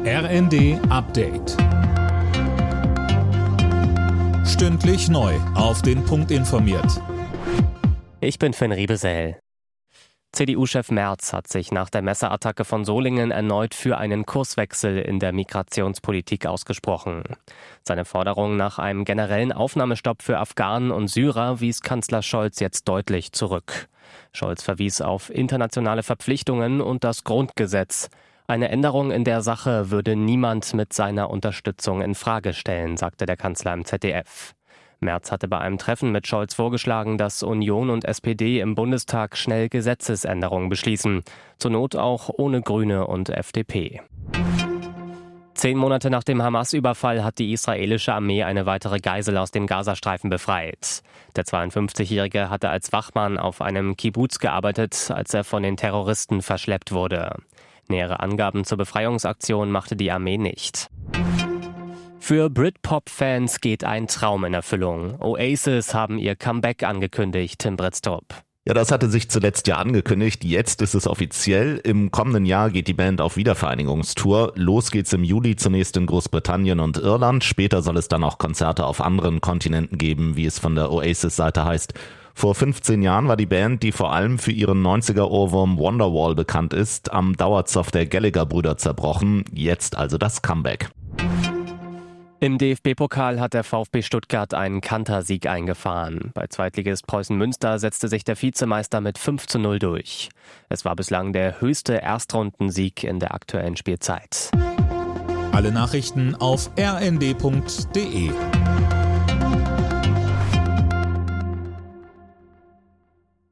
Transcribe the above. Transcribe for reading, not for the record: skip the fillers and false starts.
RND Update. Stündlich neu auf den Punkt informiert. Ich bin Finn Riebesell. CDU-Chef Merz hat sich nach der Messerattacke von Solingen erneut für einen Kurswechsel in der Migrationspolitik ausgesprochen. Seine Forderung nach einem generellen Aufnahmestopp für Afghanen und Syrer wies Kanzler Scholz jetzt deutlich zurück. Scholz verwies auf internationale Verpflichtungen und das Grundgesetz. Eine Änderung in der Sache würde niemand mit seiner Unterstützung in Frage stellen, sagte der Kanzler im ZDF. Merz hatte bei einem Treffen mit Scholz vorgeschlagen, dass Union und SPD im Bundestag schnell Gesetzesänderungen beschließen. Zur Not auch ohne Grüne und FDP. 10 Monate nach dem Hamas-Überfall hat die israelische Armee eine weitere Geisel aus dem Gazastreifen befreit. Der 52-Jährige hatte als Wachmann auf einem Kibbuz gearbeitet, als er von den Terroristen verschleppt wurde. Nähere Angaben zur Befreiungsaktion machte die Armee nicht. Für Britpop-Fans geht ein Traum in Erfüllung. Oasis haben ihr Comeback angekündigt, Tim Britztrup. Ja, das hatte sich zuletzt ja angekündigt. Jetzt ist es offiziell. Im kommenden Jahr geht die Band auf Wiedervereinigungstour. Los geht's im Juli zunächst in Großbritannien und Irland. Später soll es dann auch Konzerte auf anderen Kontinenten geben, wie es von der Oasis-Seite heißt. Vor 15 Jahren war die Band, die vor allem für ihren 90er-Ohrwurm Wonderwall bekannt ist, am Dauerzoff der Gallagher-Brüder zerbrochen. Jetzt also das Comeback. Im DFB-Pokal hat der VfB Stuttgart einen Kantersieg eingefahren. Bei Zweitligist Preußen Münster setzte sich der Vizemeister mit 5:0 durch. Es war bislang der höchste Erstrundensieg in der aktuellen Spielzeit. Alle Nachrichten auf rnd.de.